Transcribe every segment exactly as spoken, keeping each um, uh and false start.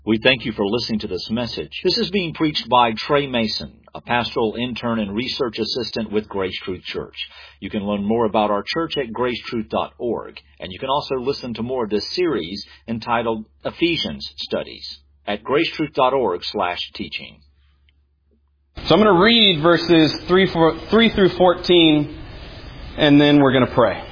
We thank you for listening to this message. This is being preached by Trey Mason, a pastoral intern and research assistant with Grace Truth Church. You can learn more about our church at grace truth dot org, and you can also listen to more of this series entitled Ephesians Studies at grace truth dot org slash teaching. So I'm going to read verses three, four, three through fourteen, and then we're going to pray.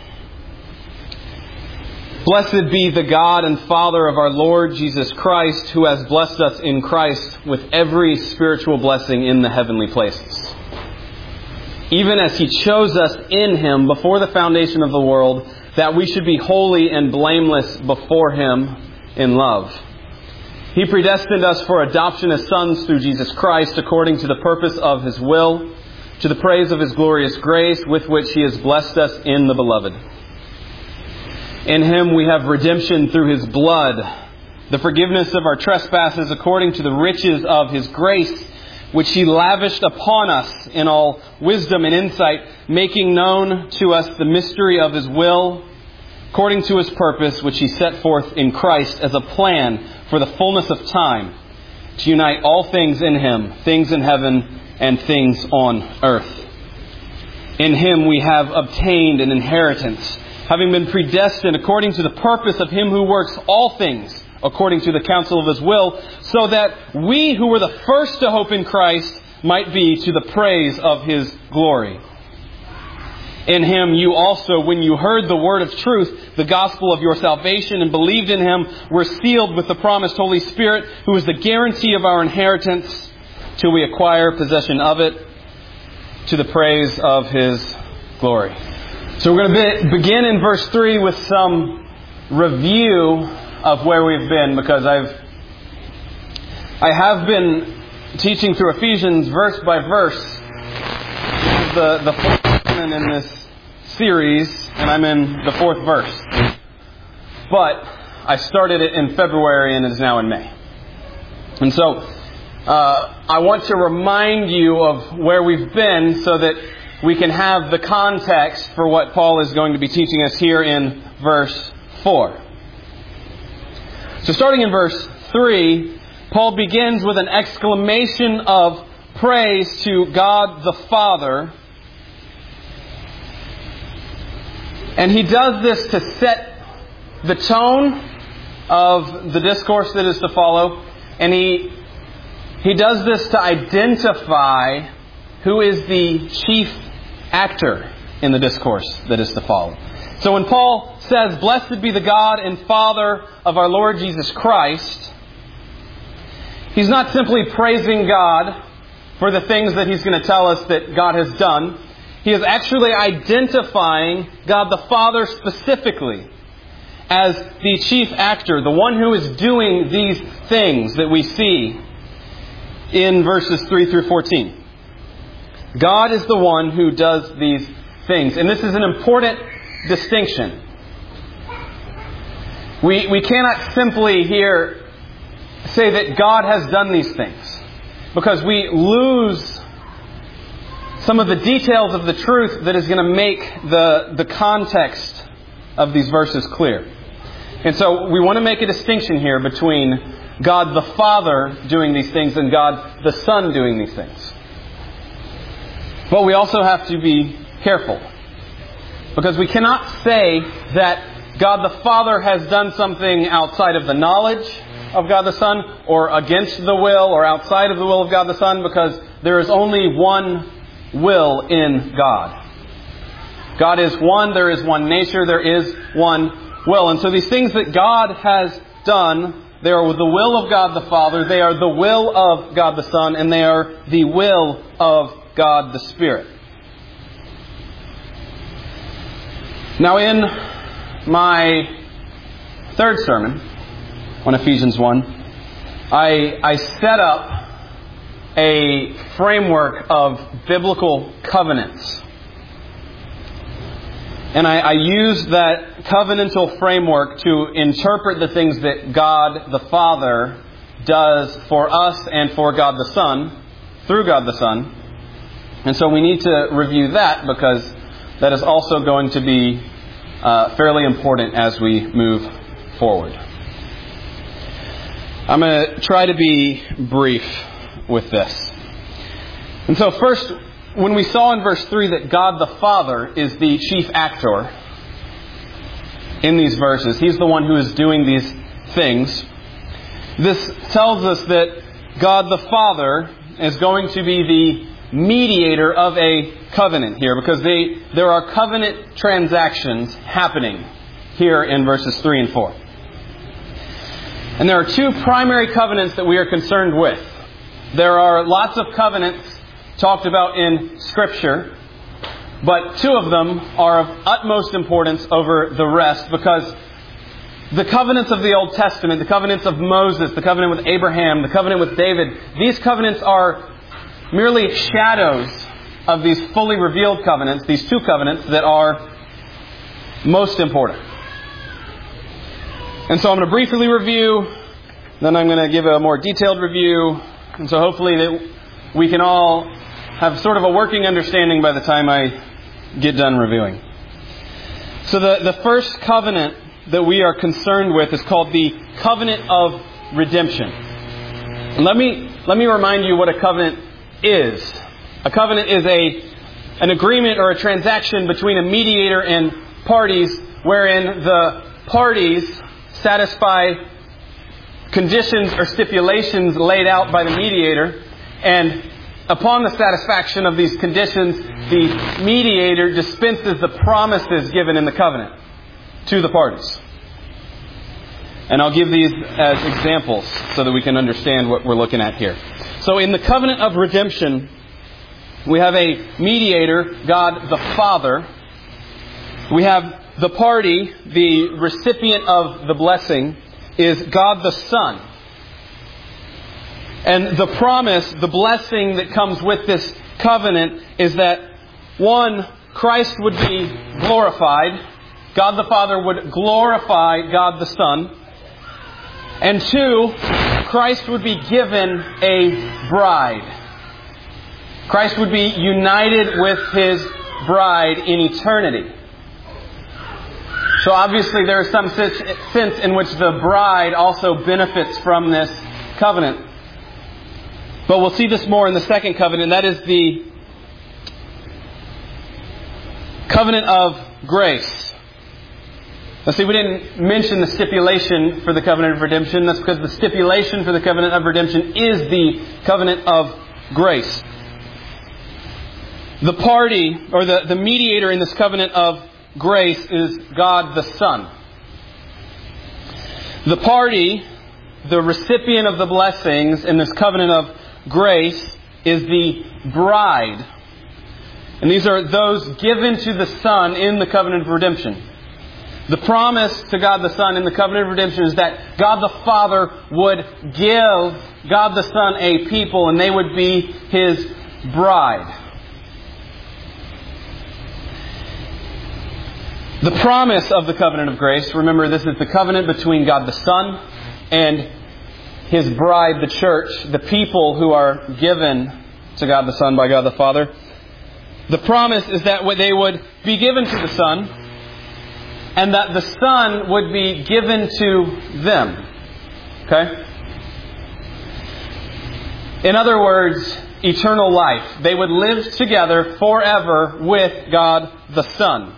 Blessed be the God and Father of our Lord Jesus Christ, who has blessed us in Christ with every spiritual blessing in the heavenly places. Even as He chose us in Him before the foundation of the world, that we should be holy and blameless before Him in love. He predestined us for adoption as sons through Jesus Christ, according to the purpose of His will, to the praise of His glorious grace, with which He has blessed us in the Beloved. In Him we have redemption through His blood, the forgiveness of our trespasses according to the riches of His grace, which He lavished upon us in all wisdom and insight, making known to us the mystery of His will, according to His purpose, which He set forth in Christ as a plan for the fullness of time, to unite all things in Him, things in heaven and things on earth. In Him we have obtained an inheritance, having been predestined according to the purpose of Him who works all things according to the counsel of His will, so that we who were the first to hope in Christ might be to the praise of His glory. In Him you also, when you heard the word of truth, the gospel of your salvation, and believed in Him, were sealed with the promised Holy Spirit, who is the guarantee of our inheritance till we acquire possession of it, to the praise of His glory. So we're going to be, begin in verse three with some review of where we've been, because I've I have been teaching through Ephesians verse by verse. This is the the fourth sermon in this series, and I'm in the fourth verse. But I started it in February and it is now in May. And so uh, I want to remind you of where we've been so that we can have the context for what Paul is going to be teaching us here in verse four. So starting in verse three, Paul begins with an exclamation of praise to God the Father. And he does this to set the tone of the discourse that is to follow. And he, he does this to identify who is the chief actor in the discourse that is to follow. So when Paul says, "Blessed be the God and Father of our Lord Jesus Christ," he's not simply praising God for the things that he's going to tell us that God has done. He is actually identifying God the Father specifically as the chief actor, the one who is doing these things that we see in verses three through fourteen. God is the one who does these things. And this is an important distinction. We we cannot simply here say that God has done these things, because we lose some of the details of the truth that is going to make the, the context of these verses clear. And so we want to make a distinction here between God the Father doing these things and God the Son doing these things. But we also have to be careful, because we cannot say that God the Father has done something outside of the knowledge of God the Son, or against the will, or outside of the will of God the Son, because there is only one will in God. God is one, there is one nature, there is one will. And so these things that God has done, they are the will of God the Father, they are the will of God the Son, and they are the will of God the Spirit. Now in my third sermon on Ephesians one, I, I set up a framework of biblical covenants. And I, I used that covenantal framework to interpret the things that God the Father does for us and for God the Son, through God the Son. And so we need to review that, because that is also going to be uh, fairly important as we move forward. I'm going to try to be brief with this. And so first, when we saw in verse three that God the Father is the chief actor in these verses, He's the one who is doing these things. This tells us that God the Father is going to be the mediator of a covenant here, because they, there are covenant transactions happening here in verses three and four. And there are two primary covenants that we are concerned with. There are lots of covenants talked about in Scripture, but two of them are of utmost importance over the rest, because the covenants of the Old Testament, the covenants of Moses, the covenant with Abraham, the covenant with David, these covenants are merely shadows of these fully revealed covenants, these two covenants that are most important. And so I'm going to briefly review, then I'm going to give a more detailed review, and so hopefully that we can all have sort of a working understanding by the time I get done reviewing. So the, the first covenant that we are concerned with is called the covenant of redemption. And let me let me remind you what a covenant is. A covenant is a an agreement or a transaction between a mediator and parties wherein the parties satisfy conditions or stipulations laid out by the mediator, and upon the satisfaction of these conditions, the mediator dispenses the promises given in the covenant to the parties. And I'll give these as examples so that we can understand what we're looking at here. So in the covenant of redemption, we have a mediator, God the Father. We have the party, the recipient of the blessing, is God the Son. And the promise, the blessing that comes with this covenant is that, one, Christ would be glorified. God the Father would glorify God the Son. And two, Christ would be given a bride. Christ would be united with His bride in eternity. So obviously there is some sense in which the bride also benefits from this covenant. But we'll see this more in the second covenant. That is the covenant of grace. Now see, we didn't mention the stipulation for the covenant of redemption. That's because the stipulation for the covenant of redemption is the covenant of grace. The party, or the, the mediator in this covenant of grace is God the Son. The party, the recipient of the blessings in this covenant of grace, is the bride. And these are those given to the Son in the covenant of redemption. The promise to God the Son in the covenant of redemption is that God the Father would give God the Son a people, and they would be His bride. The promise of the covenant of grace, remember, this is the covenant between God the Son and His bride, the church, the people who are given to God the Son by God the Father. The promise is that they would be given to the Son, and that the Son would be given to them. Okay? In other words, eternal life. They would live together forever with God the Son.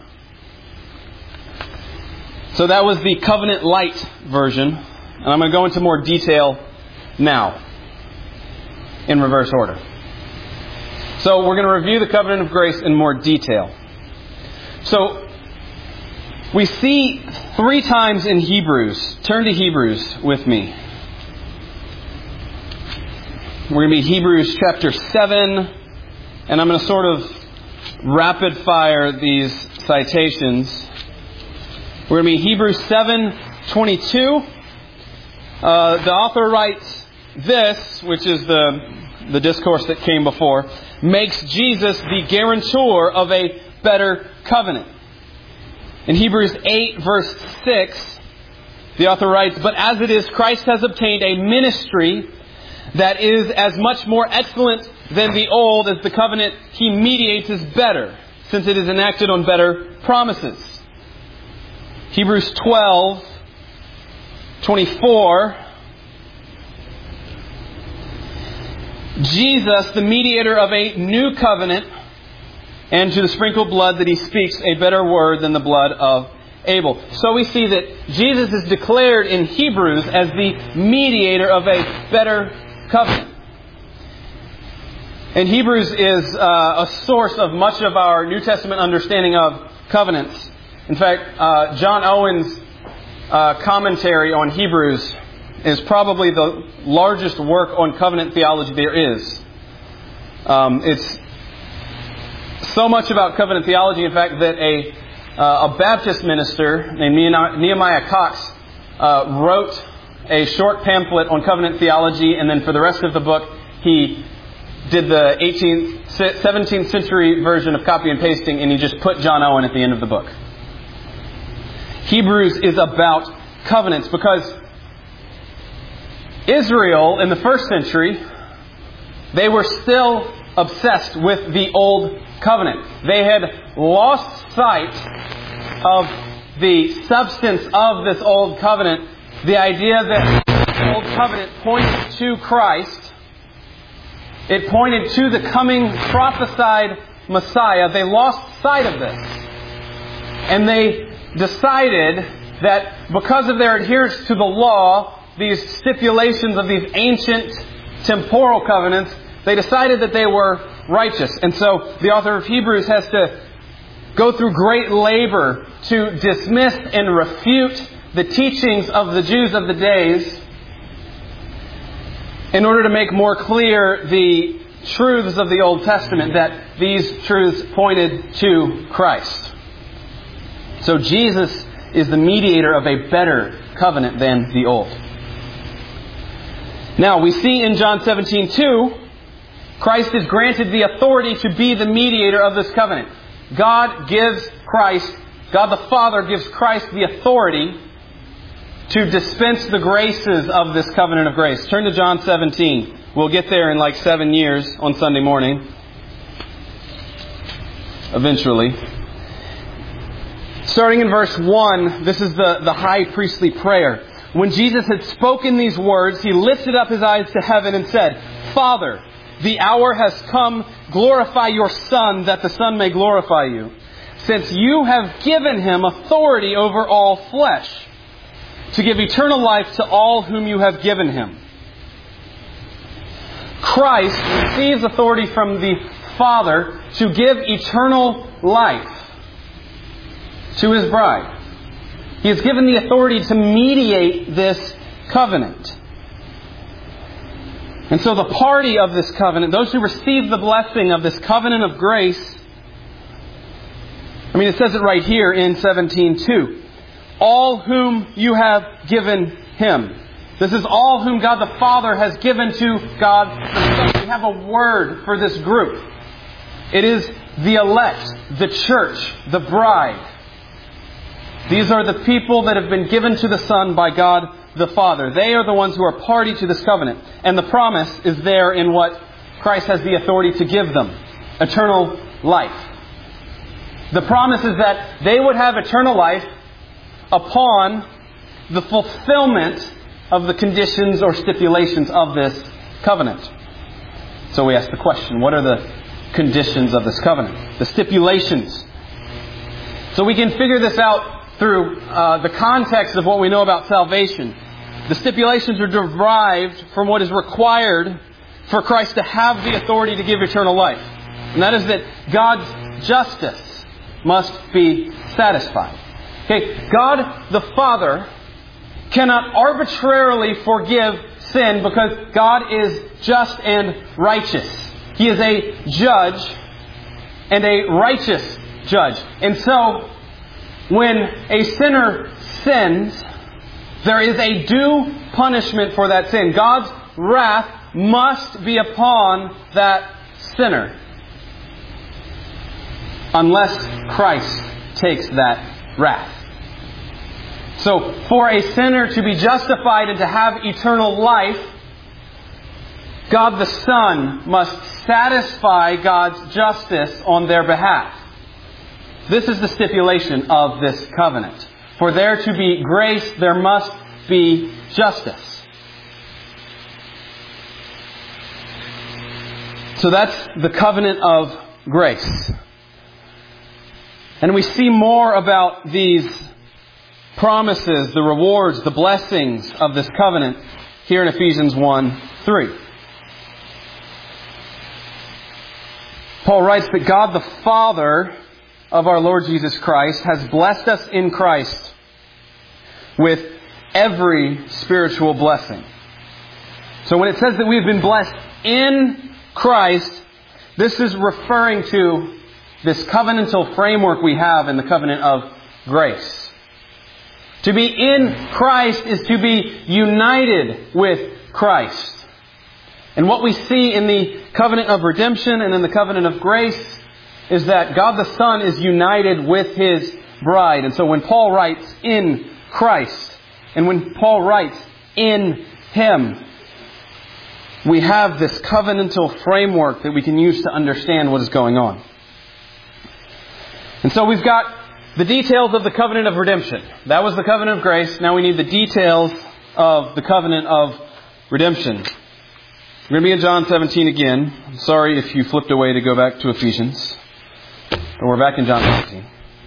So that was the covenant light version. And I'm going to go into more detail now, in reverse order. So we're going to review the covenant of grace in more detail. So we see three times in Hebrews. Turn to Hebrews with me. We're going to be Hebrews chapter seven. And I'm going to sort of rapid fire these citations. We're going to be Hebrews seven twenty-two. Uh, the author writes this, which is the, the discourse that came before, makes Jesus the guarantor of a better covenant. In Hebrews eight verse six, the author writes, "But as it is, Christ has obtained a ministry that is as much more excellent than the old as the covenant He mediates is better, since it is enacted on better promises." Hebrews twelve twenty-four, Jesus, the mediator of a new covenant, and to the sprinkled blood that he speaks a better word than the blood of Abel. So we see that Jesus is declared in Hebrews as the mediator of a better covenant. And Hebrews is uh, a source of much of our New Testament understanding of covenants. In fact, uh, John Owen's uh, commentary on Hebrews is probably the largest work on covenant theology there is. Um, it's so much about covenant theology, in fact, that a uh, a Baptist minister named Nehemiah Cox uh, wrote a short pamphlet on covenant theology, and then for the rest of the book, he did the eighteenth, seventeenth century version of copy and pasting, and he just put John Owen at the end of the book. Hebrews is about covenants because Israel in the first century, they were still obsessed with the old covenant. They had lost sight of the substance of this old covenant. The idea that the old covenant pointed to Christ. It pointed to the coming prophesied Messiah. They lost sight of this. And they decided that because of their adherence to the law, these stipulations of these ancient temporal covenants, they decided that they were righteous. And so the author of Hebrews has to go through great labor to dismiss and refute the teachings of the Jews of the days in order to make more clear the truths of the Old Testament, that these truths pointed to Christ. So Jesus is the mediator of a better covenant than the old. Now, we see in John seventeen two, Christ is granted the authority to be the mediator of this covenant. God gives Christ, God the Father gives Christ the authority to dispense the graces of this covenant of grace. Turn to John seventeen. We'll get there in like seven years on Sunday morning. Eventually. Starting in verse one, this is the, the high priestly prayer. When Jesus had spoken these words, he lifted up his eyes to heaven and said, Father, the hour has come. Glorify your Son, that the Son may glorify you, since you have given him authority over all flesh, to give eternal life to all whom you have given him. Christ receives authority from the Father to give eternal life to his bride. He is given the authority to mediate this covenant. And so the party of this covenant, those who receive the blessing of this covenant of grace, I mean, it says it right here in seventeen two. All whom you have given him. This is all whom God the Father has given to God the Son. We have a word for this group. It is the elect, the church, the bride. These are the people that have been given to the Son by God the Father. They are the ones who are party to this covenant. And the promise is there in what Christ has the authority to give them. Eternal life. The promise is that they would have eternal life upon the fulfillment of the conditions or stipulations of this covenant. So we ask the question, what are the conditions of this covenant? The stipulations. So we can figure this out through uh, the context of what we know about salvation. The stipulations are derived from what is required for Christ to have the authority to give eternal life. And that is that God's justice must be satisfied. Okay, God the Father cannot arbitrarily forgive sin because God is just and righteous. He is a judge and a righteous judge. And so, when a sinner sins, there is a due punishment for that sin. God's wrath must be upon that sinner, unless Christ takes that wrath. So, for a sinner to be justified and to have eternal life, God the Son must satisfy God's justice on their behalf. This is the stipulation of this covenant. For there to be grace, there must be justice. So that's the covenant of grace. And we see more about these promises, the rewards, the blessings of this covenant here in Ephesians one three. Paul writes that God the Father of our Lord Jesus Christ has blessed us in Christ with every spiritual blessing. So when it says that we've been blessed in Christ, this is referring to this covenantal framework we have in the covenant of grace. To be in Christ is to be united with Christ. And what we see in the covenant of redemption and in the covenant of grace is that God the Son is united with His bride. And so when Paul writes in Christ, and when Paul writes in Him, we have this covenantal framework that we can use to understand what is going on. And so we've got the details of the covenant of redemption. That was the covenant of grace. Now we need the details of the covenant of redemption. We're going to be in John seventeen again. I'm sorry if you flipped away to go back to Ephesians. But we're back in John seventeen.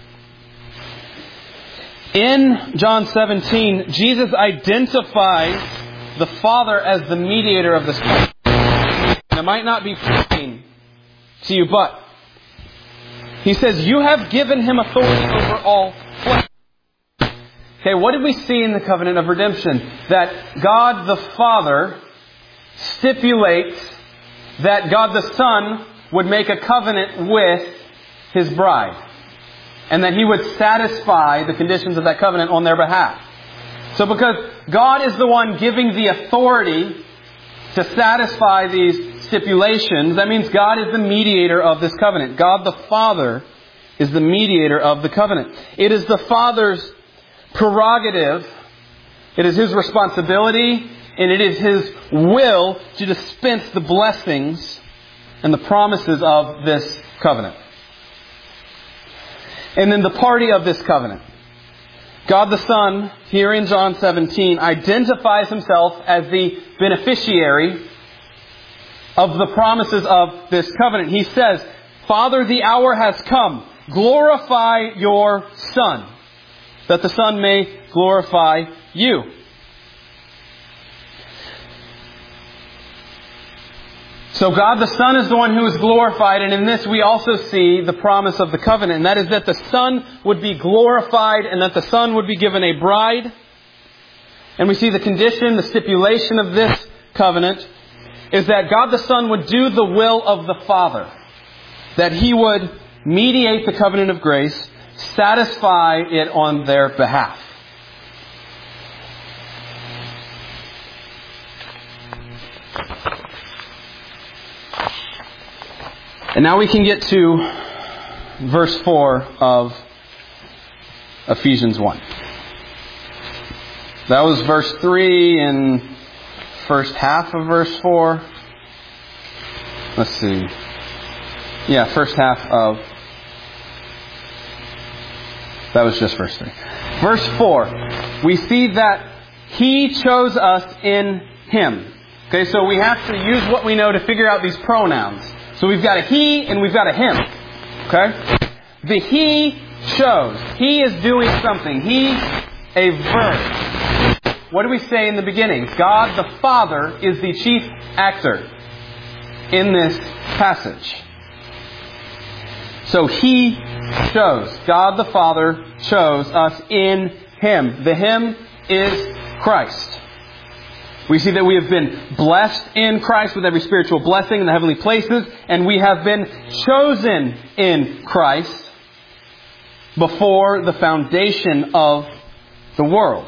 In John seventeen, Jesus identifies the Father as the mediator of this covenant. And it might not be plain to you, but He says, you have given Him authority over all flesh. Okay, what did we see in the covenant of redemption? That God the Father stipulates that God the Son would make a covenant with His bride. And that He would satisfy the conditions of that covenant on their behalf. So because God is the one giving the authority to satisfy these stipulations, that means God is the mediator of this covenant. God the Father is the mediator of the covenant. It is the Father's prerogative, it is His responsibility, and it is His will to dispense the blessings and the promises of this covenant. And then the party of this covenant. God the Son, here in John seventeen, identifies Himself as the beneficiary of the promises of this covenant. He says, Father, the hour has come. Glorify your Son, that the Son may glorify you. So God the Son is the one who is glorified, and in this we also see the promise of the covenant, and that is that the Son would be glorified and that the Son would be given a bride. And we see the condition, the stipulation of this covenant is that God the Son would do the will of the Father. That He would mediate the covenant of grace, satisfy it on their behalf. And now we can get to verse four of Ephesians one. That was verse three and first half of verse four. Let's see. Yeah, first half of... That was just verse three. Verse four. We see that He chose us in Him. Okay, so we have to use what we know to figure out these pronouns. So we've got a He and we've got a Him. Okay? The He chose. He is doing something. He, a verb. What do we say in the beginning? God the Father is the chief actor in this passage. So He chose. God the Father chose us in Him. The Him is Christ. We see that we have been blessed in Christ with every spiritual blessing in the heavenly places, and we have been chosen in Christ before the foundation of the world.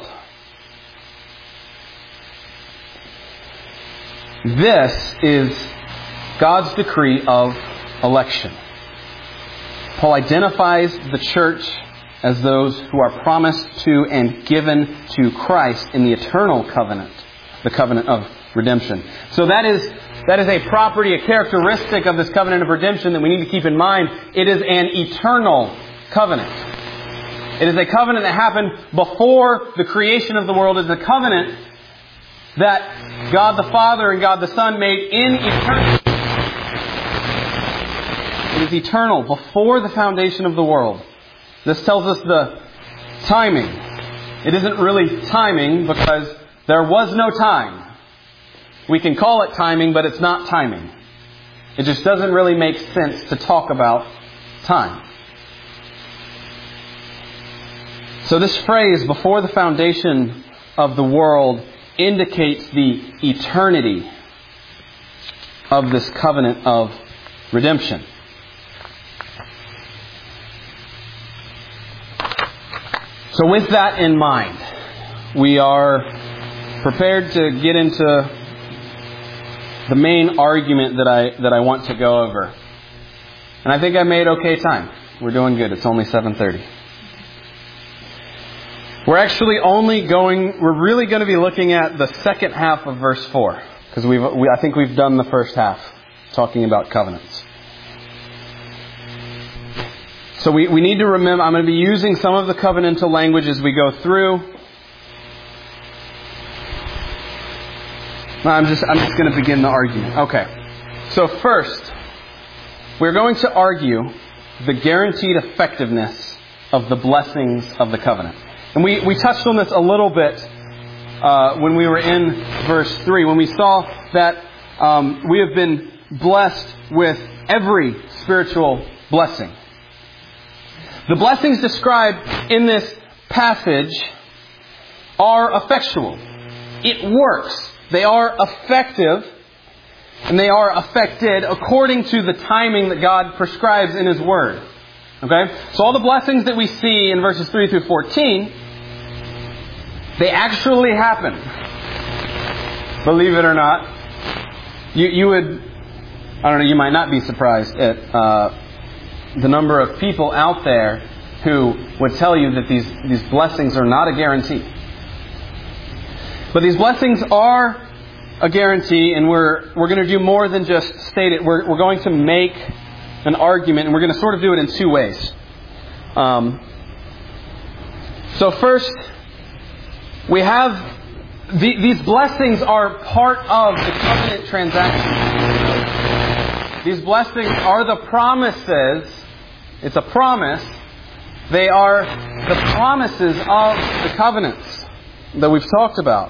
This is God's decree of election. Paul identifies the church as those who are promised to and given to Christ in the eternal covenant. The covenant of redemption. So that is that is a property, a characteristic of this covenant of redemption that we need to keep in mind. It is an eternal covenant. It is a covenant that happened before the creation of the world. It is a covenant that God the Father and God the Son made in eternity. It is eternal, before the foundation of the world. This tells us the timing. It isn't really timing because there was no time. We can call it timing, but it's not timing. It just doesn't really make sense to talk about time. So this phrase, before the foundation of the world, indicates the eternity of this covenant of redemption. So with that in mind, we are prepared to get into the main argument that I that I want to go over. And I think I made okay time. We're doing good. It's only seven thirty. We're actually only going, we're really going to be looking at the second half of verse four. Because we've, we, I think we've done the first half, talking about covenants. So we, we need to remember, I'm going to be using some of the covenantal language as we go through. I'm just, I'm just going to begin the argument. Okay. So first, we're going to argue the guaranteed effectiveness of the blessings of the covenant. And we, we touched on this a little bit uh, when we were in verse three, when we saw that um, we have been blessed with every spiritual blessing. The blessings described in this passage are effectual. It works. They are effective, and they are affected according to the timing that God prescribes in His Word. Okay? So all the blessings that we see in verses three through fourteen, they actually happen. Believe it or not. You, you would, I don't know, you might not be surprised at uh, the number of people out there who would tell you that these, these blessings are not a guarantee. But these blessings are a guarantee, and we're we're going to do more than just state it. We're we're going to make an argument, and we're going to sort of do it in two ways. Um, so first, we have the, these blessings are part of the covenant transaction. These blessings are the promises. It's a promise. They are the promises of the covenants that we've talked about.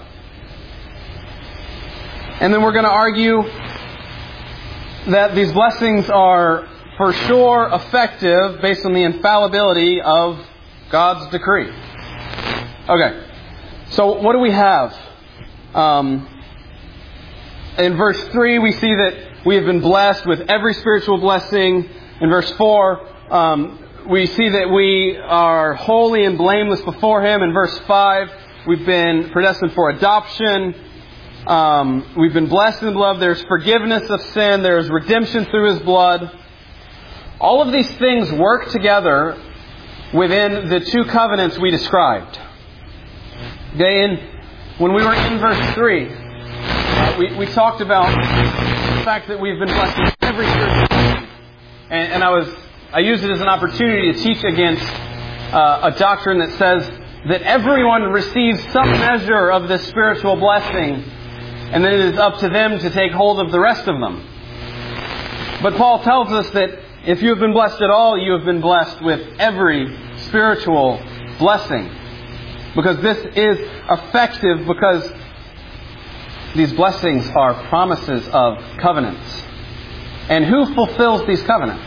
And then we're going to argue that these blessings are for sure effective based on the infallibility of God's decree. Okay, so what do we have? Um, in verse three, we see that we have been blessed with every spiritual blessing. In verse four, um, we see that we are holy and blameless before Him. In verse five, we've been predestined for adoption. Um, we've been blessed in the blood. There's forgiveness of sin. There's redemption through His blood. All of these things work together within the two covenants we described. Okay, and when we were in verse three, uh, we, we talked about the fact that we've been blessed with every spiritual blessing. And, and I was I used it as an opportunity to teach against uh, a doctrine that says that everyone receives some measure of this spiritual blessing, and then it is up to them to take hold of the rest of them. But Paul tells us that if you have been blessed at all, you have been blessed with every spiritual blessing. Because this is effective, because these blessings are promises of covenants. And who fulfills these covenants?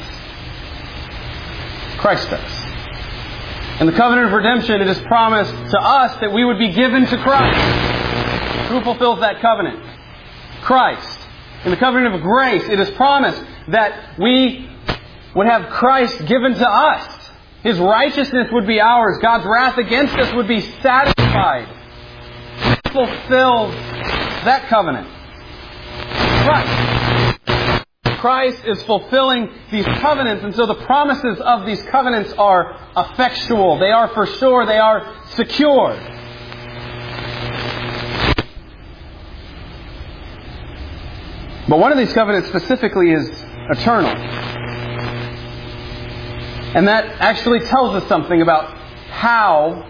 Christ does. In the covenant of redemption, it is promised to us that we would be given to Christ. Who fulfills that covenant? Christ. In the covenant of grace, it is promised that we would have Christ given to us. His righteousness would be ours. God's wrath against us would be satisfied. Who fulfills that covenant? Christ. Christ is fulfilling these covenants, and so the promises of these covenants are effectual. They are for sure. They are secure. But one of these covenants specifically is eternal. And that actually tells us something about how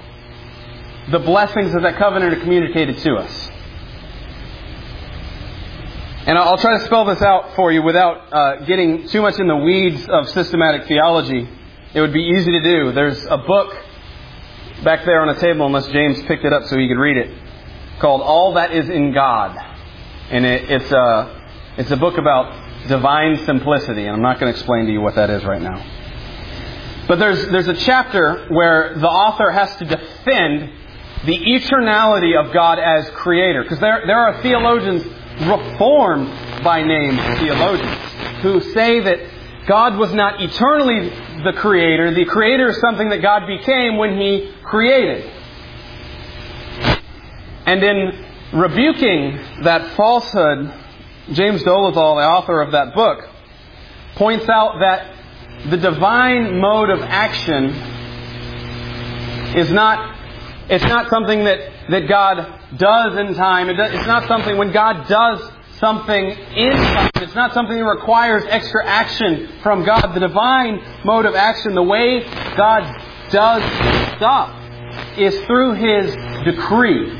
the blessings of that covenant are communicated to us. And I'll try to spell this out for you without uh, getting too much in the weeds of systematic theology. It would be easy to do. There's a book back there on a table, unless James picked it up so he could read it, called All That Is in God. And it, it's, a, it's a book about divine simplicity. And I'm not going to explain to you what that is right now. But there's, there's a chapter where the author has to defend the eternality of God as creator. Because there, there are theologians, Reformed by name theologians, who say that God was not eternally the creator. The creator is something that God became when He created. And in rebuking that falsehood, James Dolezal, the author of that book, points out that the divine mode of action is not, it's not something that, that God does in time. It does, it's not something, when God does something in time, it's not something that requires extra action from God. The divine mode of action, the way God does stuff, is through His decree.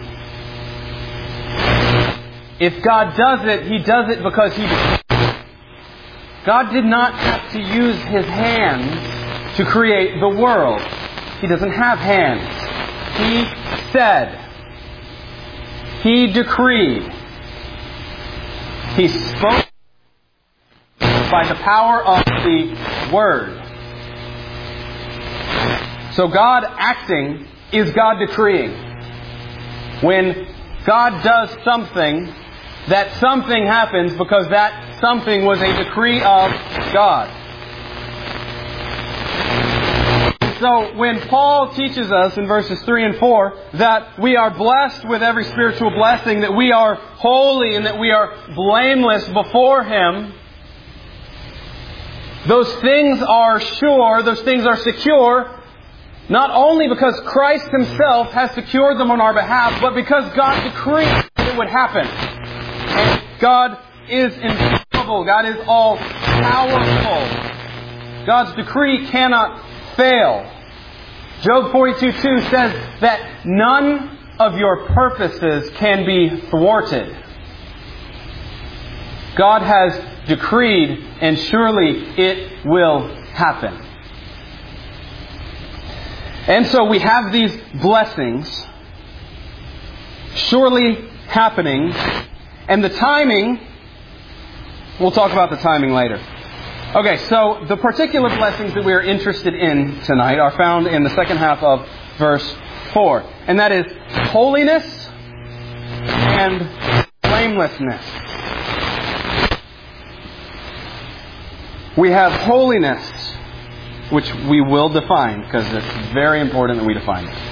If God does it, He does it because He God did not have to use His hands to create the world. He doesn't have hands. He said. He decreed. He spoke by the power of the Word. So God acting is God decreeing. When God does something, that something happens because that something was a decree of God. So when Paul teaches us in verses three and four that we are blessed with every spiritual blessing, that we are holy and that we are blameless before Him, those things are sure, those things are secure, not only because Christ Himself has secured them on our behalf, but because God decreed that it would happen. And God is infallible. God is all powerful. God's decree cannot fail. Job forty-two two says that none of your purposes can be thwarted. God has decreed, and surely it will happen. And so we have these blessings surely happening, and the timing, we'll talk about the timing later. Okay, so the particular blessings that we are interested in tonight are found in the second half of verse four. And that is holiness and blamelessness. We have holiness, which we will define, because it's very important that we define it.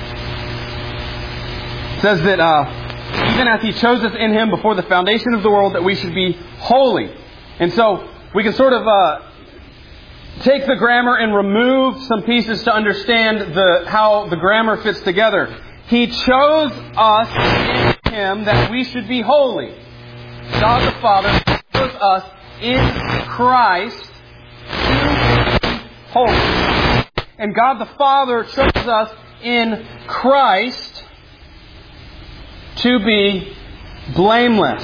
It says that uh, even as He chose us in Him before the foundation of the world, that we should be holy. And so we can sort of uh, take the grammar and remove some pieces to understand the how the grammar fits together. He chose us in Him that we should be holy. God the Father chose us in Christ to be holy. And God the Father chose us in Christ to be blameless.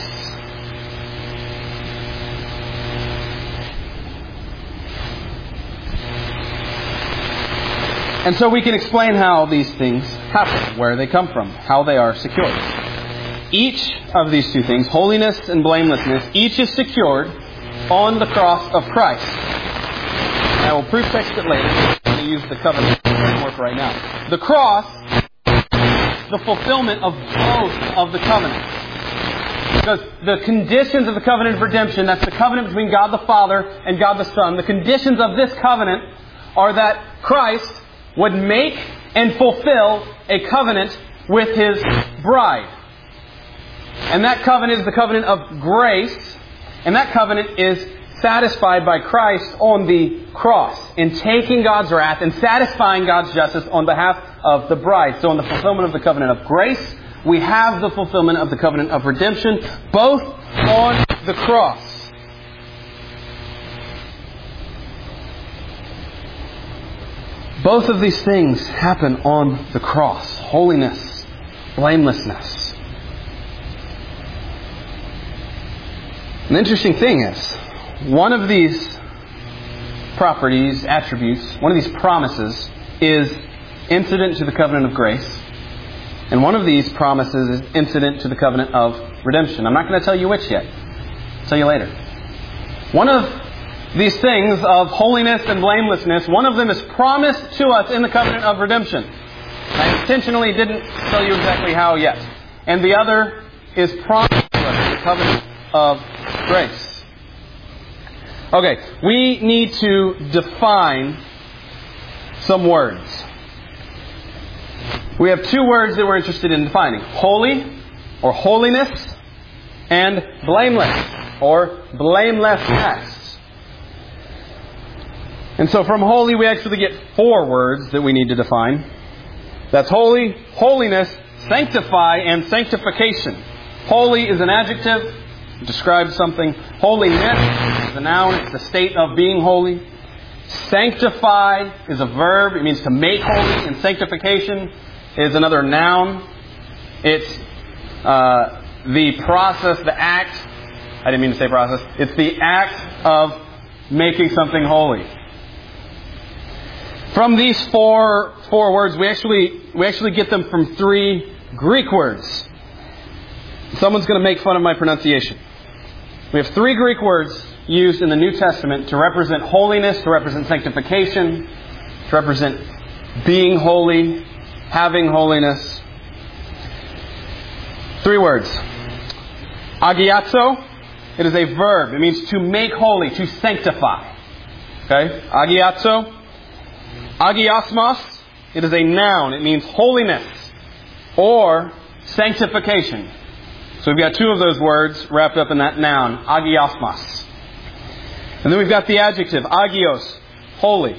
And so we can explain how these things happen, where they come from, how they are secured. Each of these two things, holiness and blamelessness, each is secured on the cross of Christ. I will proof text it later. I'm going to use the covenant framework right now. The cross is the fulfillment of both of the covenants. Because the conditions of the covenant of redemption, that's the covenant between God the Father and God the Son. The conditions of this covenant are that Christ would make and fulfill a covenant with His bride. And that covenant is the covenant of grace. And that covenant is satisfied by Christ on the cross in taking God's wrath and satisfying God's justice on behalf of the bride. So in the fulfillment of the covenant of grace, we have the fulfillment of the covenant of redemption, both on the cross. Both of these things happen on the cross. Holiness, blamelessness. The interesting thing is, one of these properties, attributes, one of these promises is incident to the covenant of grace. And one of these promises is incident to the covenant of redemption. I'm not going to tell you which yet. I'll tell you later. One of these things of holiness and blamelessness, one of them is promised to us in the covenant of redemption. I intentionally didn't tell you exactly how yet. And the other is promised to us in the covenant of grace. Okay, we need to define some words. We have two words that we're interested in defining. Holy, or holiness, and blameless, or blamelessness. And so from holy we actually get four words that we need to define. That's holy, holiness, sanctify, and sanctification. Holy is an adjective. It describes something. Holiness is a noun. It's the state of being holy. Sanctify is a verb. It means to make holy. And sanctification is another noun. It's uh, the process, the act. I didn't mean to say process. It's the act of making something holy. From these four four words, we actually we actually get them from three Greek words. Someone's going to make fun of my pronunciation. We have three Greek words used in the New Testament to represent holiness, to represent sanctification, to represent being holy, having holiness. Three words. Agiazo, it is a verb. It means to make holy, to sanctify. Okay? Agiazo. Agiosmos, it is a noun. It means holiness or sanctification. So we've got two of those words wrapped up in that noun, agiosmos. And then we've got the adjective, agios, holy.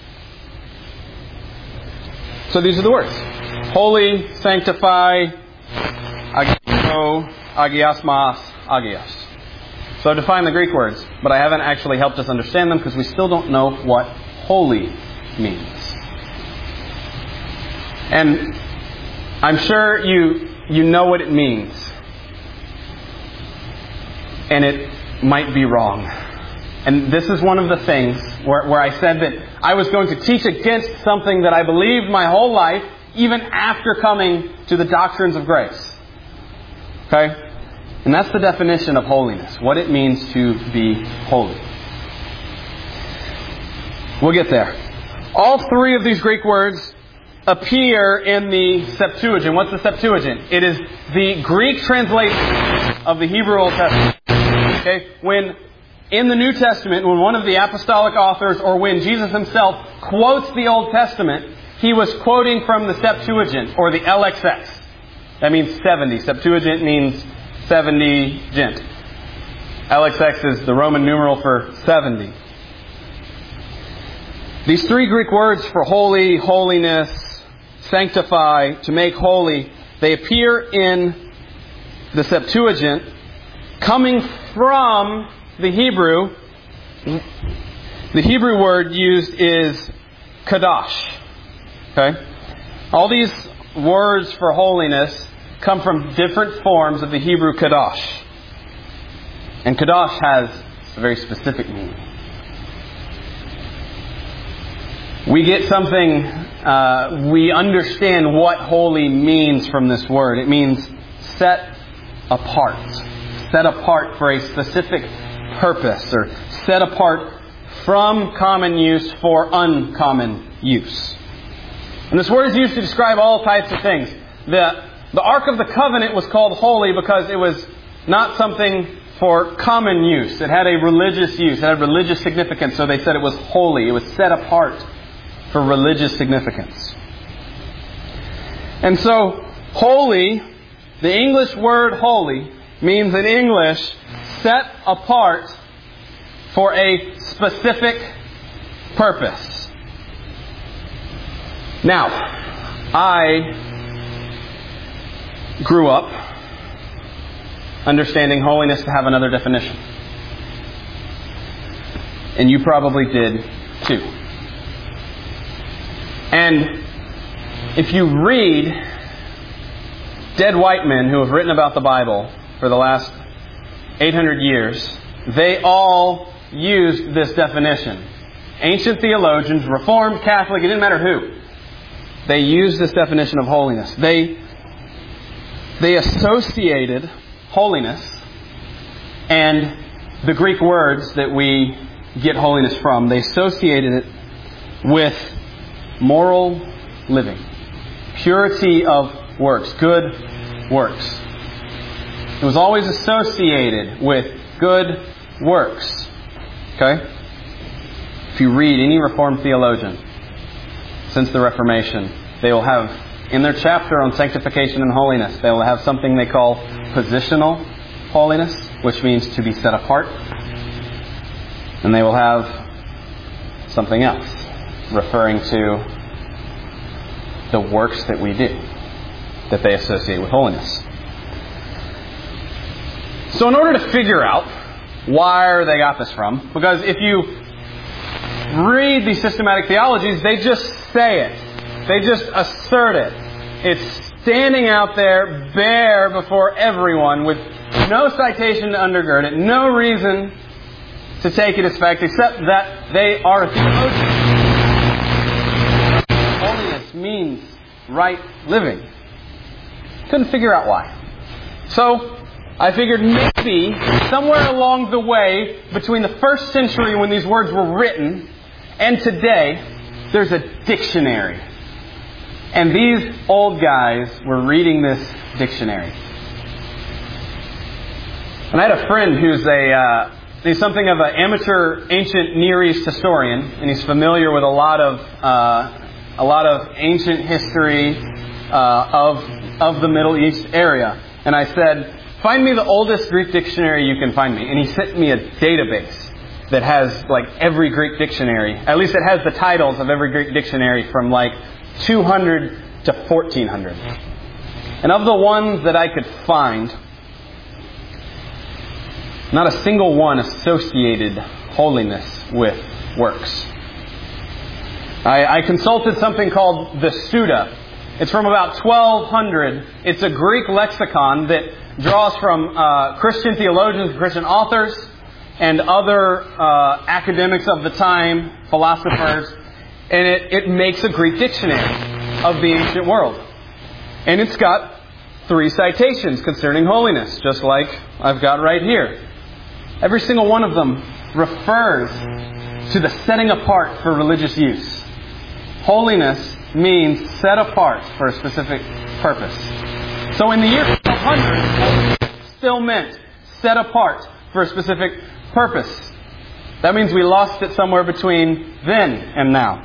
So these are the words. Holy, sanctify, agio, agiosmos, agios. So I've defined the Greek words, but I haven't actually helped us understand them because we still don't know what holy means. And I'm sure you you know what it means. And it might be wrong. And this is one of the things where, where I said that I was going to teach against something that I believed my whole life, even after coming to the doctrines of grace. Okay? And that's the definition of holiness. What it means to be holy. We'll get there. All three of these Greek words appear in the Septuagint. What's the Septuagint? It is the Greek translation of the Hebrew Old Testament. Okay? When in the New Testament, when one of the apostolic authors or when Jesus himself quotes the Old Testament, he was quoting from the Septuagint or the L X X. That means seventy. Septuagint means seventy gent. L X X is the Roman numeral for seventy. These three Greek words for holy, holiness, sanctify, to make holy, they appear in the Septuagint coming from the Hebrew. The Hebrew word used is kadosh. Okay? All these words for holiness come from different forms of the Hebrew kadosh. And kadosh has a very specific meaning. We get something, uh, we understand what holy means from this word. It means set apart. Set apart for a specific purpose, or set apart from common use for uncommon use. And this word is used to describe all types of things. The, the Ark of the Covenant was called holy because it was not something for common use. It had a religious use. It had religious significance, so they said it was holy. It was set apart for religious significance. And so, holy, the English word holy, means in English set apart for a specific purpose. Now, I grew up understanding holiness to have another definition. And you probably did too. And if you read dead white men who have written about the Bible for the last eight hundred years, they all used this definition. Ancient theologians, Reformed, Catholic, it didn't matter who. They used this definition of holiness. They, they associated holiness and the Greek words that we get holiness from, they associated it with moral living, purity of works, good works. It was always associated with good works. Okay? If you read any Reformed theologian since the Reformation, they will have, in their chapter on sanctification and holiness, they will have something they call positional holiness, which means to be set apart. And they will have something else, referring to the works that we do, that they associate with holiness. So in order to figure out where they got this from, because if you read these systematic theologies, they just say it. They just assert it. It's standing out there bare before everyone with no citation to undergird it, no reason to take it as fact except that they are theologians. Holiness means right living. Couldn't figure out why. So I figured maybe somewhere along the way between the first century when these words were written and today, there's a dictionary. And these old guys were reading this dictionary. And I had a friend who's a uh, he's something of an amateur ancient Near East historian, and he's familiar with a lot of uh, a lot of ancient history uh, of of the Middle East area. And I said, find me the oldest Greek dictionary you can find me. And he sent me a database that has like every Greek dictionary. At least it has the titles of every Greek dictionary from like two hundred to fourteen hundred. And of the ones that I could find, not a single one associated holiness with works. I, I consulted something called the Suda. It's from about twelve hundred. It's a Greek lexicon that draws from uh, Christian theologians, Christian authors, and other uh, academics of the time, philosophers. And it, it makes a Greek dictionary of the ancient world. And it's got three citations concerning holiness, just like I've got right here. Every single one of them refers to the setting apart for religious use. Holiness means set apart for a specific purpose. So in the year twelve hundred, holiness still meant set apart for a specific purpose. That means we lost it somewhere between then and now.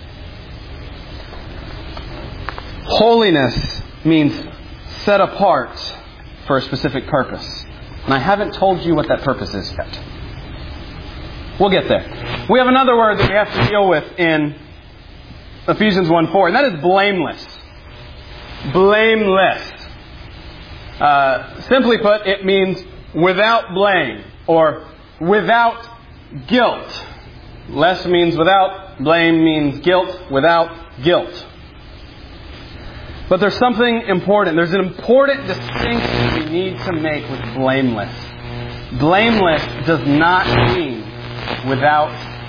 Holiness means set apart for a specific purpose. And I haven't told you what that purpose is yet. We'll get there. We have another word that we have to deal with in Ephesians one four, and that is blameless. Blameless. Uh, simply put, it means without blame or without guilt. Less means without, blame means guilt, without guilt. But there's something important. There's an important distinction we need to make with blameless. Blameless does not mean without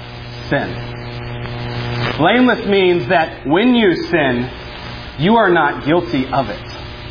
sin. Blameless means that when you sin, you are not guilty of it.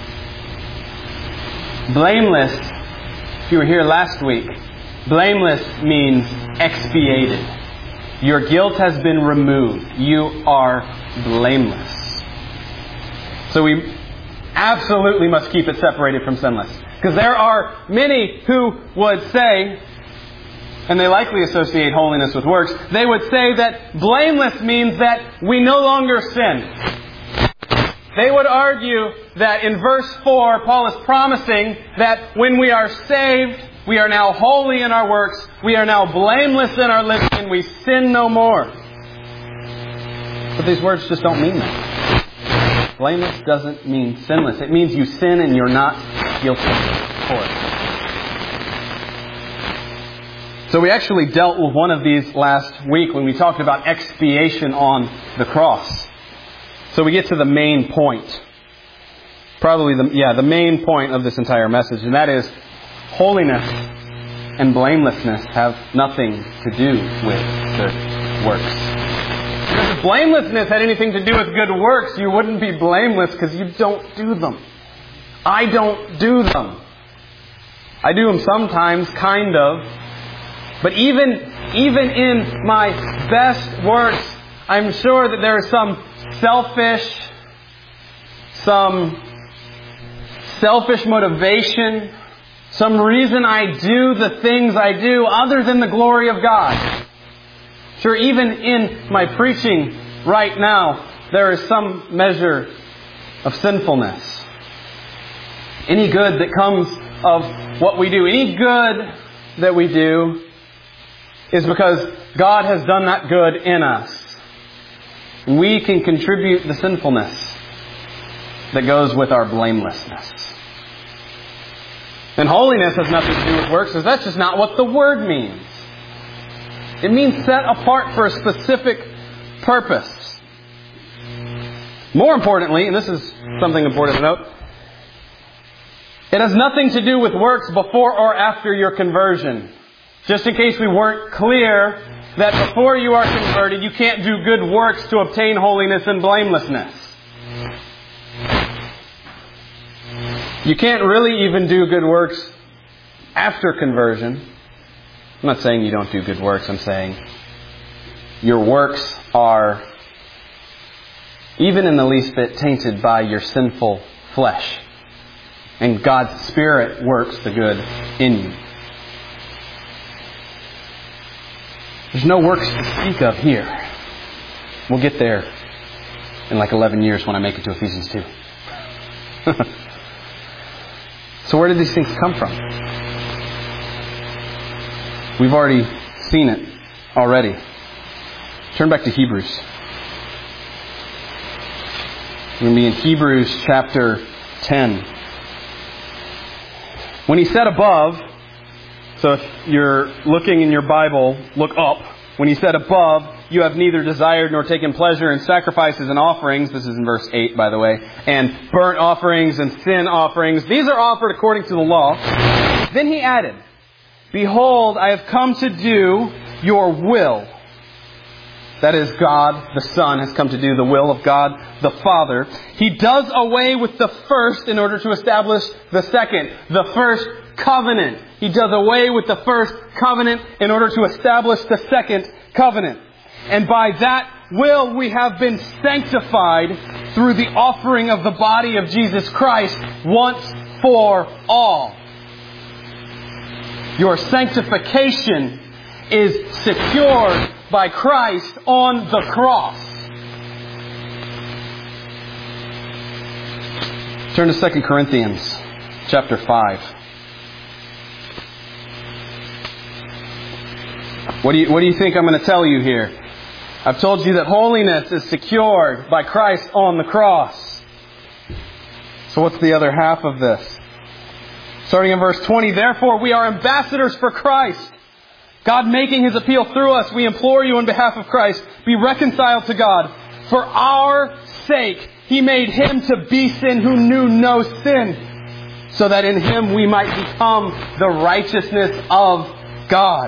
Blameless, if you were here last week, blameless means expiated. Your guilt has been removed. You are blameless. So we absolutely must keep it separated from sinless. Because there are many who would say, and they likely associate holiness with works, they would say that blameless means that we no longer sin. They would argue that in verse four, Paul is promising that when we are saved, we are now holy in our works, we are now blameless in our living, and we sin no more. But these words just don't mean that. Blameless doesn't mean sinless. It means you sin and you're not guilty for it. So we actually dealt with one of these last week when we talked about expiation on the cross. So we get to the main point. Probably the, yeah, the main point of this entire message. And that is, holiness and blamelessness have nothing to do with good works. Because if blamelessness had anything to do with good works, you wouldn't be blameless because you don't do them. I don't do them. I do them sometimes, kind of. But even, even in my best works, I'm sure that there is some selfish, some selfish motivation, some reason I do the things I do other than the glory of God. Sure, even in my preaching right now, there is some measure of sinfulness. Any good that comes of what we do, any good that we do, is because God has done that good in us. We can contribute the sinfulness that goes with our blamelessness. And holiness has nothing to do with works, because that's just not what the word means. It means set apart for a specific purpose. More importantly, and this is something important to note, it has nothing to do with works before or after your conversion. Just in case we weren't clear that before you are converted, you can't do good works to obtain holiness and blamelessness. You can't really even do good works after conversion. I'm not saying you don't do good works. I'm saying your works are, even in the least bit, tainted by your sinful flesh. And God's Spirit works the good in you. There's no works to speak of here. We'll get there in like eleven years when I make it to Ephesians two. So where did these things come from? We've already seen it already. Turn back to Hebrews. We're going to be in Hebrews chapter ten. When he said above, so if you're looking in your Bible, look up. When he said above, you have neither desired nor taken pleasure in sacrifices and offerings. This is in verse eight, by the way. And burnt offerings and sin offerings. These are offered according to the law. Then he added, behold, I have come to do your will. That is, God the Son has come to do the will of God the Father. He does away with the first in order to establish the second. The first covenant. He does away with the first covenant in order to establish the second covenant. And by that will we have been sanctified through the offering of the body of Jesus Christ once for all. Your sanctification is secured by Christ on the cross. Turn to Second Corinthians chapter five. What do you, what do you think I'm going to tell you here? I've told you that holiness is secured by Christ on the cross. So what's the other half of this? Starting in verse twenty, therefore we are ambassadors for Christ, God making His appeal through us. We implore you on behalf of Christ, be reconciled to God. For our sake, He made Him to be sin who knew no sin, so that in Him we might become the righteousness of God.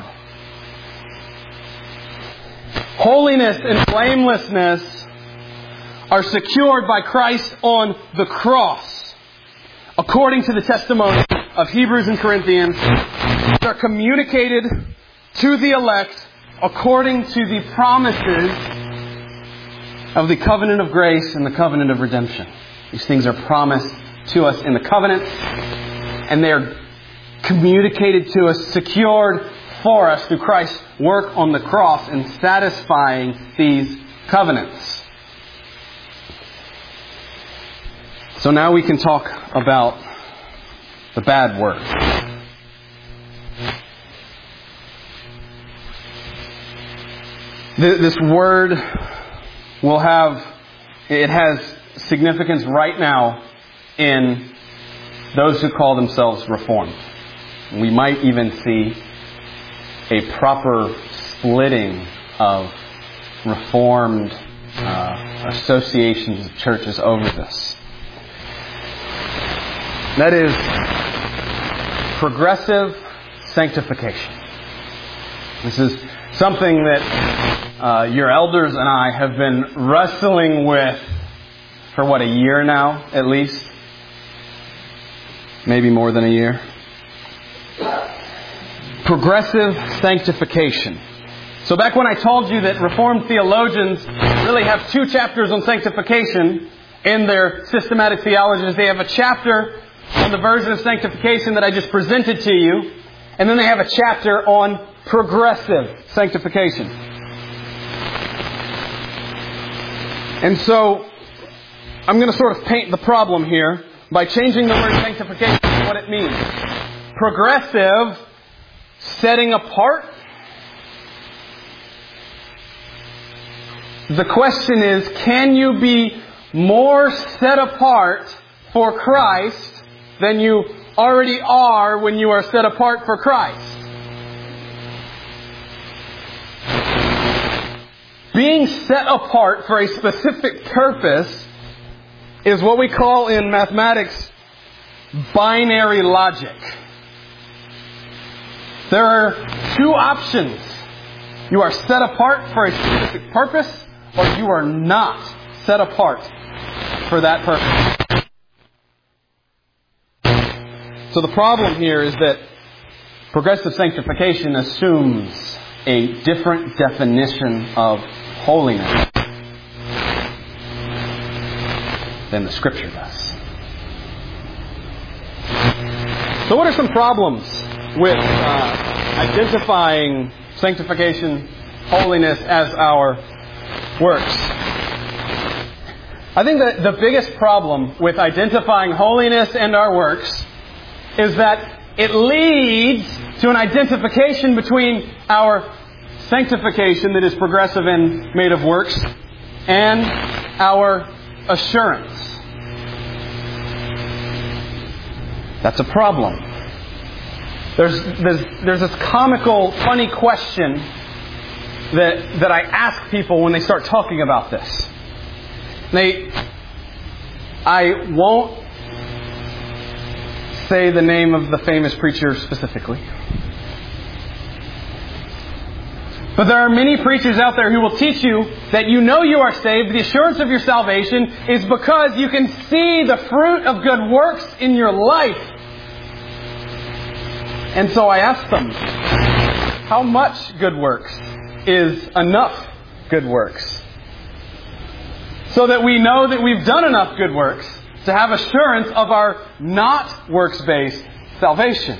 Holiness and blamelessness are secured by Christ on the cross. According to the testimony of Hebrews and Corinthians, they are communicated to the elect according to the promises of the covenant of grace and the covenant of redemption. These things are promised to us in the covenant, and they are communicated to us, secured for us through Christ's work on the cross in satisfying these covenants. So now we can talk about the bad work. This word will have, it has significance right now in those who call themselves Reformed. We might even see a proper splitting of Reformed uh, associations of churches over this. That is, progressive, sanctification. This is something that uh, your elders and I have been wrestling with for what, a year now, at least? Maybe more than a year. Progressive sanctification. So back when I told you that Reformed theologians really have two chapters on sanctification in their systematic theologies, they have a chapter on the version of sanctification that I just presented to you, and then they have a chapter on progressive sanctification. And so, I'm going to sort of paint the problem here by changing the word sanctification to what it means. Progressive, setting apart. The question is, can you be more set apart for Christ than you already are when you are set apart for Christ? Being set apart for a specific purpose is what we call in mathematics binary logic. There are two options. You are set apart for a specific purpose, or you are not set apart for that purpose. So the problem here is that progressive sanctification assumes a different definition of holiness than the Scripture does. So what are some problems with uh, identifying sanctification, holiness as our works? I think that the biggest problem with identifying holiness and our works is that it leads to an identification between our sanctification that is progressive and made of works and our assurance. That's a problem. There's, there's, there's this comical, funny question that, that I ask people when they start talking about this. They, I won't say the name of the famous preacher specifically. But there are many preachers out there who will teach you that you know you are saved. The assurance of your salvation is because you can see the fruit of good works in your life. And so I ask them, how much good works is enough good works? So that we know that we've done enough good works to have assurance of our not works-based salvation.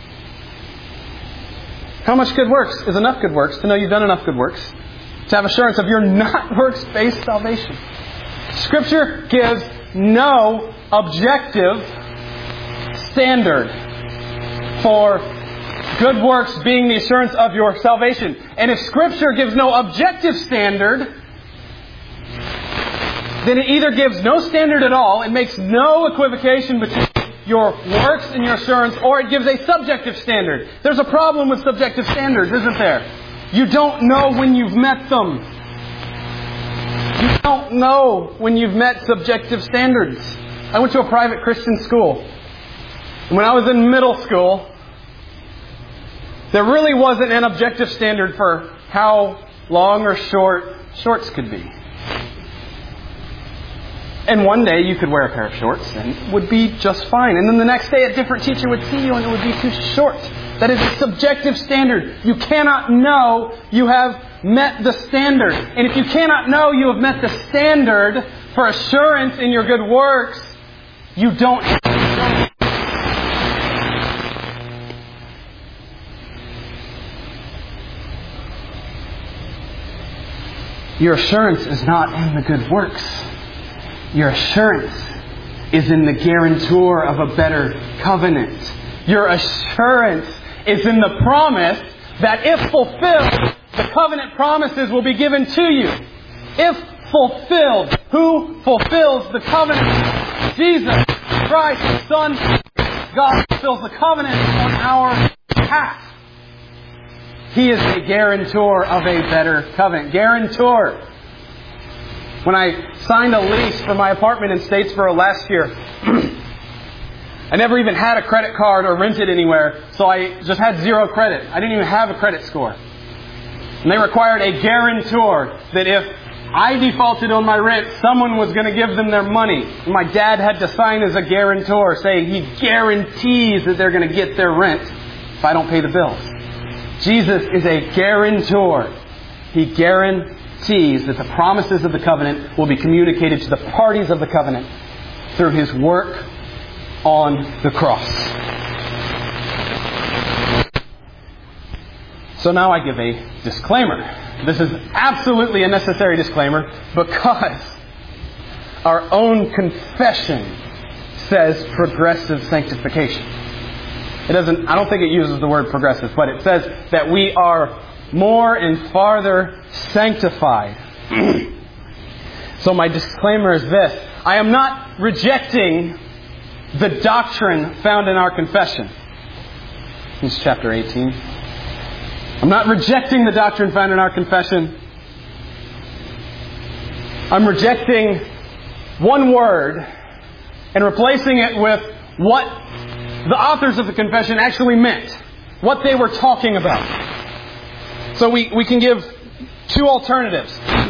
How much good works is enough good works to know you've done enough good works to have assurance of your not works-based salvation? Scripture gives no objective standard for good works being the assurance of your salvation. And if Scripture gives no objective standard, then it either gives no standard at all and makes no equivocation between your works and your assurance, or it gives a subjective standard. There's a problem with subjective standards, isn't there? You don't know when you've met them. You don't know when you've met subjective standards. I went to a private Christian school. And when I was in middle school, there really wasn't an objective standard for how long or short shorts could be. And one day you could wear a pair of shorts and it would be just fine. And then the next day a different teacher would see you and it would be too short. That is a subjective standard. You cannot know you have met the standard. And if you cannot know you have met the standard for assurance in your good works, you don't have assurance. Your assurance is not in the good works. Your assurance is in the guarantor of a better covenant. Your assurance is in the promise that if fulfilled, the covenant promises will be given to you. If fulfilled, who fulfills the covenant? Jesus Christ, the Son of God, fulfills the covenant on our behalf. He is the guarantor of a better covenant. Guarantor. When I signed a lease for my apartment in Statesboro last year, I never even had a credit card or rented anywhere, so I just had zero credit. I didn't even have a credit score. And they required a guarantor that if I defaulted on my rent, someone was going to give them their money. And my dad had to sign as a guarantor saying he guarantees that they're going to get their rent if I don't pay the bills. Jesus is a guarantor. He guarantees that the promises of the covenant will be communicated to the parties of the covenant through His work on the cross. So now I give a disclaimer. This is absolutely a necessary disclaimer because our own confession says progressive sanctification. It doesn't, I don't think it uses the word progressive, but it says that we are more and farther sanctified. So my disclaimer is this. I am not rejecting the doctrine found in our confession. It's chapter eighteen. I'm not rejecting the doctrine found in our confession. I'm rejecting one word and replacing it with what the authors of the confession actually meant. What they were talking about. So we, we can give two alternatives.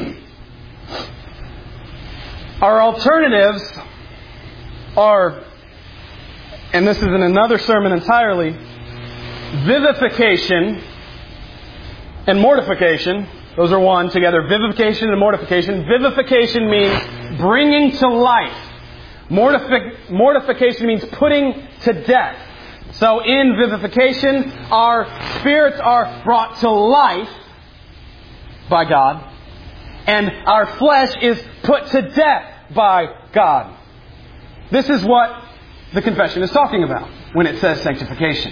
Our alternatives are, and this is in another sermon entirely, vivification and mortification. Those are one together. Vivification and mortification. Vivification means bringing to life. Mortific- mortification means putting to death. So in vivification, our spirits are brought to life by God, and our flesh is put to death by God. This is what the confession is talking about when it says sanctification.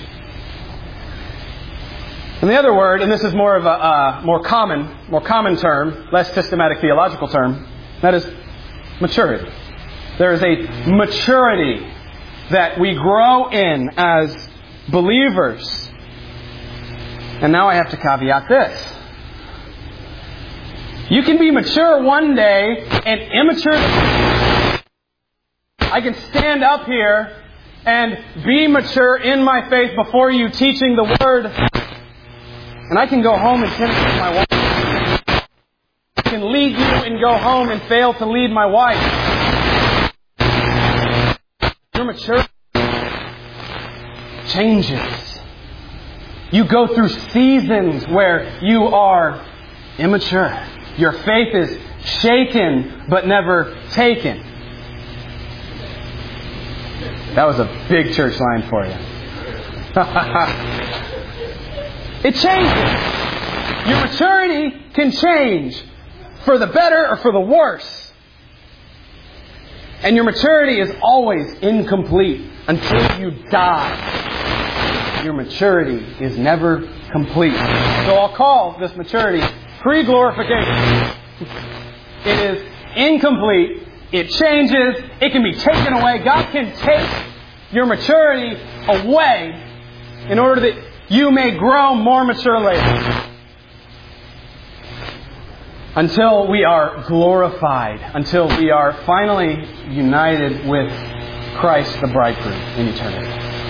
And the other word, and this is more of a uh, more common, more common term, less systematic theological term, that is maturity. There is a maturity that we grow in as believers. And now I have to caveat this. You can be mature one day and immature. I can stand up here and be mature in my faith before you teaching the Word. And I can go home and finish with my wife. I can lead you and go home and fail to lead my wife. Your maturity changes. You go through seasons where you are immature. Your faith is shaken but never taken. That was a big church line for you. It changes. Your maturity can change for the better or for the worse. And your maturity is always incomplete until you die. Your maturity is never complete. So I'll call this maturity pre-glorification. It is incomplete. It changes. It can be taken away. God can take your maturity away in order that you may grow more mature later. Until we are glorified. Until we are finally united with Christ the bridegroom in eternity.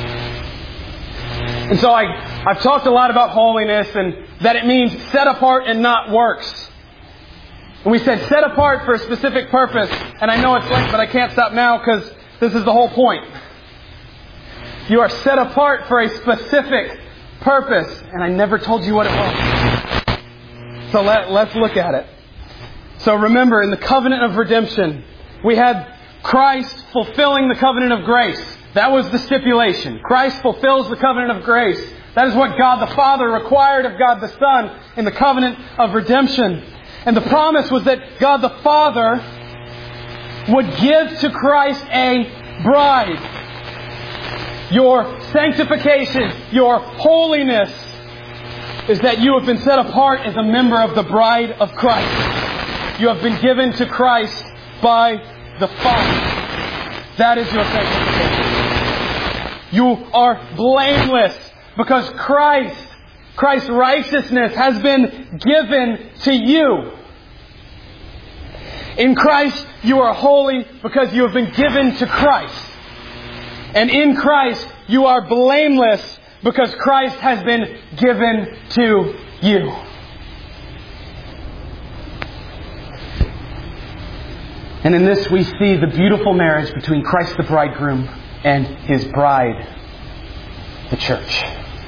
And so I, I've talked a lot about holiness and that it means set apart and not works. And we said set apart for a specific purpose. And I know it's late, but I can't stop now because this is the whole point. You are set apart for a specific purpose. And I never told you what it was. So let, let's look at it. So remember, in the covenant of redemption, we had Christ fulfilling the covenant of grace. That was the stipulation. Christ fulfills the covenant of grace. That is what God the Father required of God the Son in the covenant of redemption. And the promise was that God the Father would give to Christ a bride. Your sanctification, your holiness, is that you have been set apart as a member of the bride of Christ. You have been given to Christ by the Father. That is your sanctification. You are blameless because Christ, Christ's righteousness has been given to you. In Christ, you are holy because you have been given to Christ. And in Christ, you are blameless because Christ has been given to you. And in this we see the beautiful marriage between Christ the bridegroom and His bride, the church.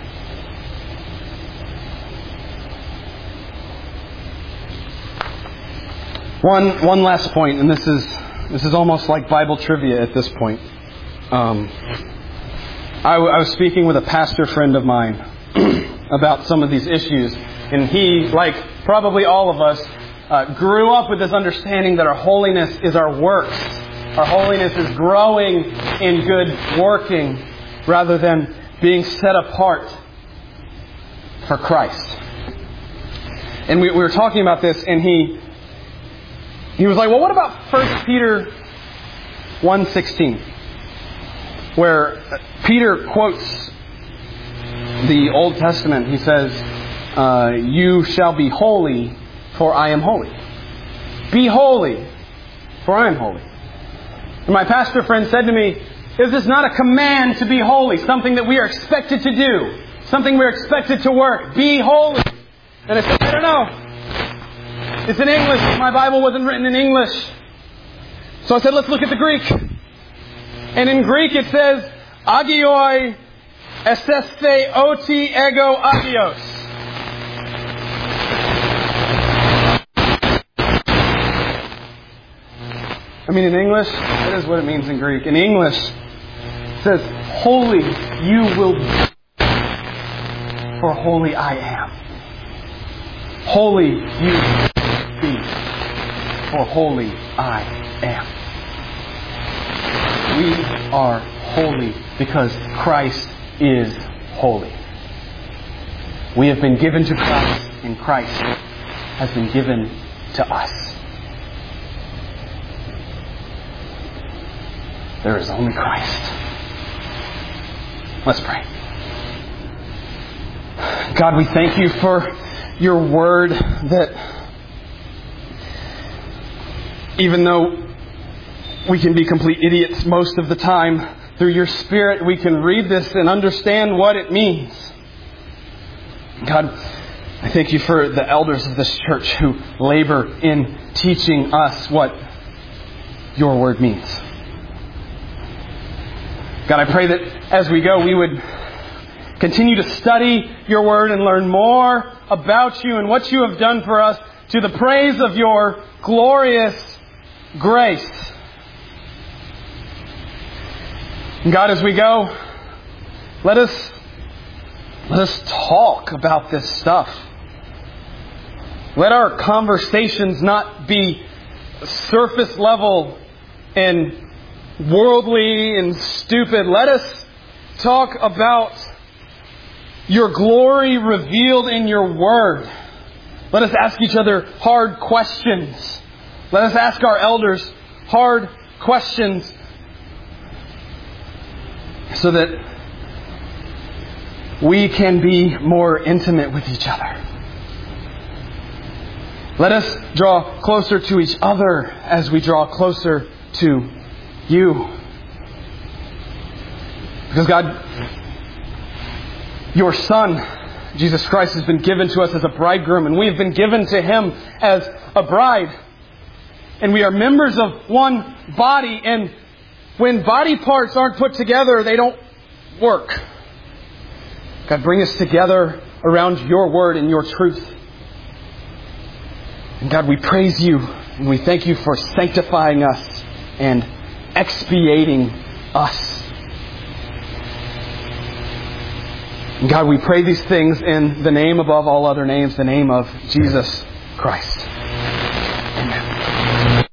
One one last point, and this is this is almost like Bible trivia at this point. Um, I, w- I was speaking with a pastor friend of mine about some of these issues, and he, like probably all of us, uh, grew up with this understanding that our holiness is our works. Our holiness is growing in good working rather than being set apart for Christ. And we, we were talking about this, and he he was like, well, what about First Peter one sixteen? Where Peter quotes the Old Testament. He says, uh, you shall be holy, for I am holy. Be holy, for I am holy. And my pastor friend said to me, is this not a command to be holy? Something that we are expected to do. Something we're expected to work. Be holy. And I said, I don't know. It's in English. My Bible wasn't written in English. So I said, let's look at the Greek. And in Greek it says, agioi eseste oti ego agios. I mean, in English, that is what it means in Greek. In English, it says, holy you will be, for holy I am. Holy you will be, for holy I am. We are holy because Christ is holy. We have been given to Christ, and Christ has been given to us. There is only Christ. Let's pray. God, we thank you for your word that even though we can be complete idiots most of the time, through your Spirit we can read this and understand what it means. God, I thank you for the elders of this church who labor in teaching us what your word means. God, I pray that as we go, we would continue to study your word and learn more about you and what you have done for us to the praise of your glorious grace. And God, as we go, let us let us talk about this stuff. Let our conversations not be surface level and worldly and stupid. Let us talk about your glory revealed in your word. Let us ask each other hard questions. Let us ask our elders hard questions so that we can be more intimate with each other. Let us draw closer to each other as we draw closer to you. Because God, your Son, Jesus Christ, has been given to us as a bridegroom, and we have been given to Him as a bride. And we are members of one body, and when body parts aren't put together, they don't work. God, bring us together around your word and your truth. And God, we praise you, and we thank you for sanctifying us and expiating us. And God, we pray these things in the name above all other names, the name of Jesus Christ.